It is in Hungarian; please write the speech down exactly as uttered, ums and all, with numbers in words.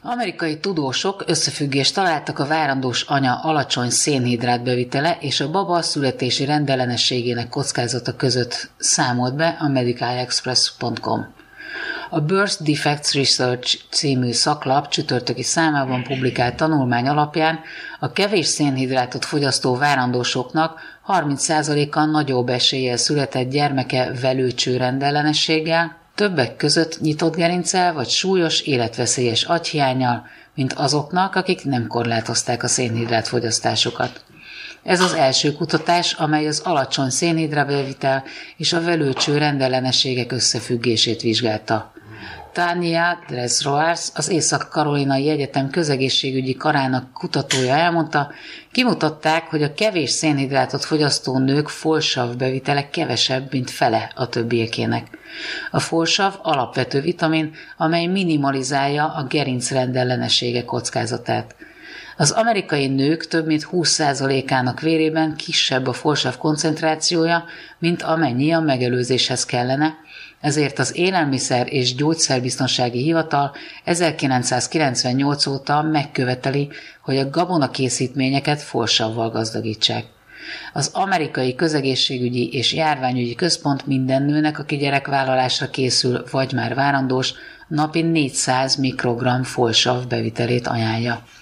Amerikai tudósok összefüggést találtak a várandós anya alacsony szénhidrát bevitele és a baba születési rendellenességének kockázata között, számolt be a medical express pont com. A Birth Defects Research című szaklap csütörtöki számában publikált tanulmány alapján a kevés szénhidrátot fogyasztó várandósoknak harminc százalékkal nagyobb eséllyel született gyermeke velőcső rendellenességgel, többek között nyitott gerinccel vagy súlyos, életveszélyes agyhiánnyal, mint azoknak, akik nem korlátozták a szénhidrát fogyasztásukat. Ez az első kutatás, amely az alacsony szénhidrátbevitel és a velőcső rendellenességek összefüggését vizsgálta. Tania Dresroars, az Észak-Karolinai Egyetem közegészségügyi karának kutatója elmondta, kimutatták, hogy a kevés szénhidrátot fogyasztó nők folsav bevitele kevesebb, mint fele a többiekének. A folsav alapvető vitamin, amely minimalizálja a gerinc rendellenessége kockázatát. Az amerikai nők több mint húsz százalékának vérében kisebb a folsav koncentrációja, mint amennyi a megelőzéshez kellene, ezért az Élelmiszer- és Gyógyszerbiztonsági Hivatal ezerkilencszázkilencvennyolc óta megköveteli, hogy a gabonakészítményeket folsavval gazdagítsák. Az Amerikai Közegészségügyi és Járványügyi Központ minden nőnek, aki gyerekvállalásra készül, vagy már várandós, napi négyszáz mikrogramm folsav bevitelét ajánlja.